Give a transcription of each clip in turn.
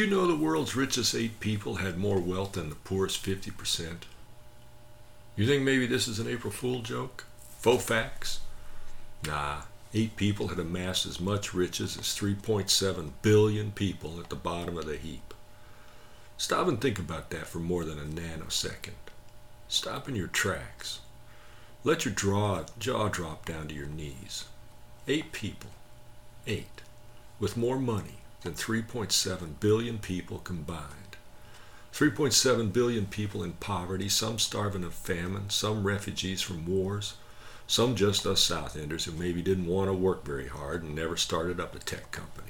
you know the world's richest 8 people had more wealth than the poorest 50%? You think maybe this is an April Fool joke? Faux facts? Nah, 8 people had amassed as much riches as 3.7 billion people at the bottom of the heap. Stop and think about that for more than a nanosecond. Stop in your tracks. Let your jaw drop down to your knees. 8 people, 8, with more money than 3.7 billion people combined. 3.7 billion people in poverty, some starving of famine, some refugees from wars, some just us South Enders who maybe didn't want to work very hard and never started up a tech company.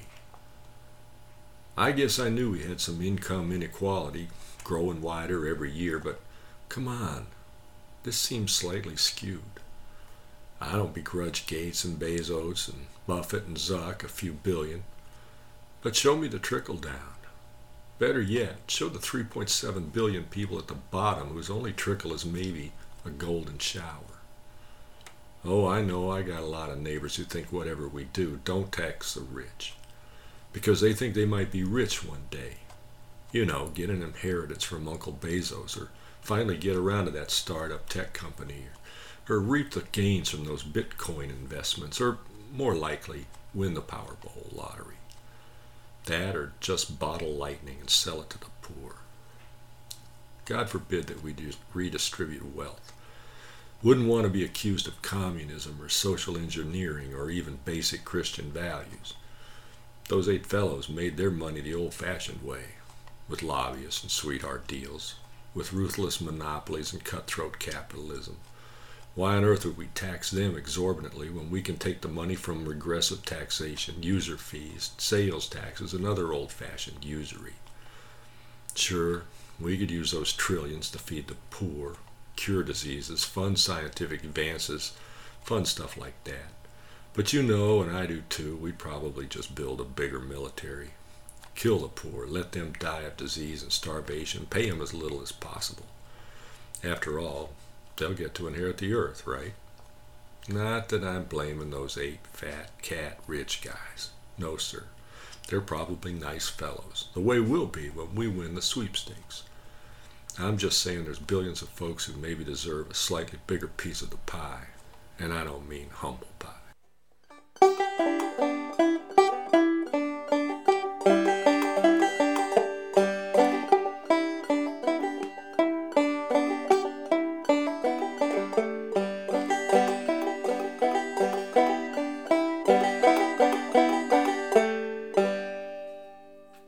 I guess I knew we had some income inequality growing wider every year, but come on, this seems slightly skewed. I don't begrudge Gates and Bezos and Buffett and Zuck a few billion, but show me the trickle down. Better yet, show the 3.7 billion people at the bottom whose only trickle is maybe a golden shower. Oh, I know I got a lot of neighbors who think whatever we do, don't tax the rich, because they think they might be rich one day. You know, get an inheritance from Uncle Bezos, or finally get around to that startup tech company, or reap the gains from those Bitcoin investments, or more likely, win the Powerball lottery. That or just bottle lightning and sell it to the poor. God forbid that we redistribute wealth. Wouldn't want to be accused of communism or social engineering or even basic Christian values. Those 8 fellows made their money the old-fashioned way, with lobbyists and sweetheart deals, with ruthless monopolies and cutthroat capitalism. Why on earth would we tax them exorbitantly when we can take the money from regressive taxation, user fees, sales taxes, and other old-fashioned usury? Sure, we could use those trillions to feed the poor, cure diseases, fund scientific advances, fun stuff like that. But you know, and I do too, we'd probably just build a bigger military. Kill the poor, let them die of disease and starvation, pay them as little as possible. After all, they'll get to inherit the earth, right? Not that I'm blaming those 8 fat, cat-rich guys. No, sir. They're probably nice fellows, the way we'll be when we win the sweepstakes. I'm just saying there's billions of folks who maybe deserve a slightly bigger piece of the pie, and I don't mean humble pie.